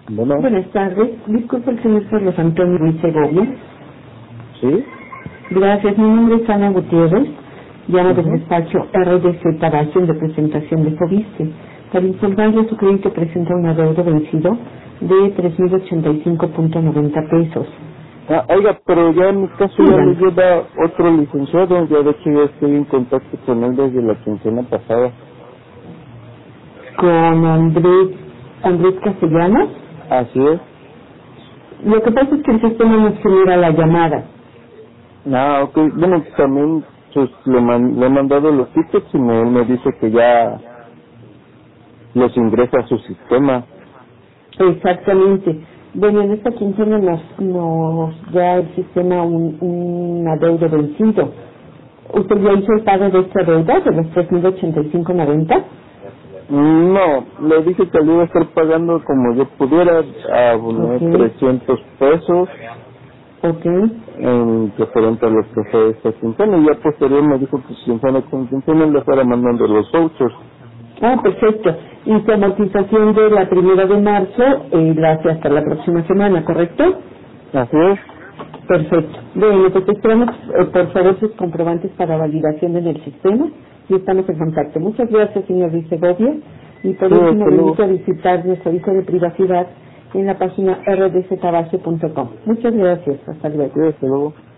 Bueno, Buenas tardes. Disculpe el señor Carlos Antonio Ruiz Segovia. ¿sí? Gracias. Mi nombre es Ana Gutiérrez. Llamo del Ujú. despacho RDC Tabacción de presentación de Fobiste. Para informarle, su cliente presenta un adeudo vencido de 3.085.90 pesos. Oiga, pero ya en mi caso ya le Dígame, lleva otro licenciado, ya de hecho ya estoy en contacto con él desde la quincena pasada. con Andrés Castellanos. Así es. Lo que pasa es que el sistema nos genera la llamada. Ok, bueno, también pues, le he mandado los tickets y él me dice que ya los ingresa a su sistema. Exactamente. Bueno, en esta quincena nos da el sistema un adeudo vencido. ¿Usted ya hizo el pago de esta deuda de los 3.085.90? No, le dije que le iba a estar pagando como yo pudiera, aboné Ok, 300 pesos ok. en referente a lo que fue esta quincena, y ya posterior me dijo que si quincena con quincena le fuera mandando los vouchers. Ah, perfecto. Y su amortización de la 1 de marzo la hace hasta la próxima semana, ¿correcto? Así es. Perfecto. Bueno, pues esperamos por favor sus comprobantes para validación en el sistema y estamos en contacto. Muchas gracias, señor Luis Segovia. Y por Sí, último, hasta le luego. invito a visitar nuestro aviso de privacidad en la página rdctabase.com. Muchas gracias. Hasta luego. Sí, hasta luego.